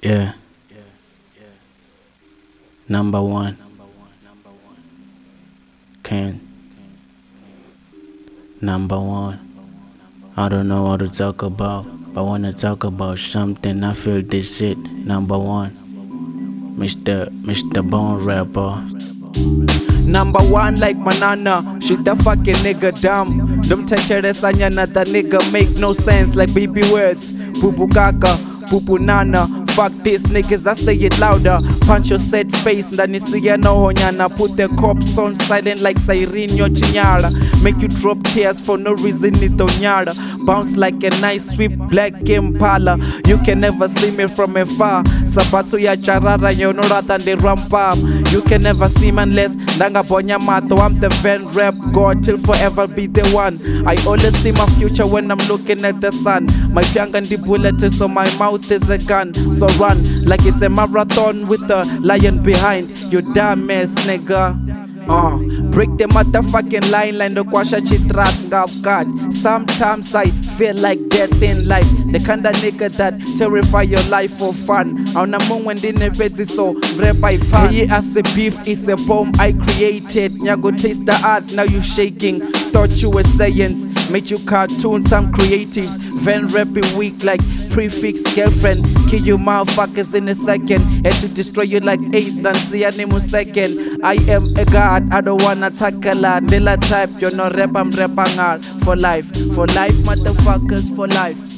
Yeah, number one. Can number one. I don't know what to talk about. I wanna talk about something. I feel this shit. Number one. Mr. Bone Rapper. Number one like Manana, shoot the fucking nigga dumb. Them sanyana, that nigga make no sense like baby words. Pupu kaka, pupu nana. Fuck this niggas, I say it louder. Punch your sad face, ndani siya no honyana. Put the cops on silent like siren yo chinyara. Make you drop tears for no reason ito nyara. Bounce like a nice sweep black impala. You can never see me from afar. Sabatsu ya charara yo no ratande rampa. You can never see me unless Nanga bonya mato. I'm the Van Rap God till forever be the one. I always see my future when I'm looking at the sun. My fianga the bullet is so my mouth is a gun. So run like it's a marathon with a lion behind. You dumb ass nigga. Break the motherfucking line like the kwasha chitrat of God. Sometimes I feel like death in life. The kind of nigga that terrify your life for fun. On a moment when they busy so rap I fan. Hey, as a beef is a bomb I created. Nyago taste the art, now you shaking. Thought you were science, made you cartoons, I'm creative. Van rapping weak like prefix girlfriend. Kill you motherfuckers in a second. And to destroy you like Ace, then see a name second. I am a god, I don't wanna tackle a Nilla type, you're not rap, I'm rapping hard. For life, motherfuckers, for life.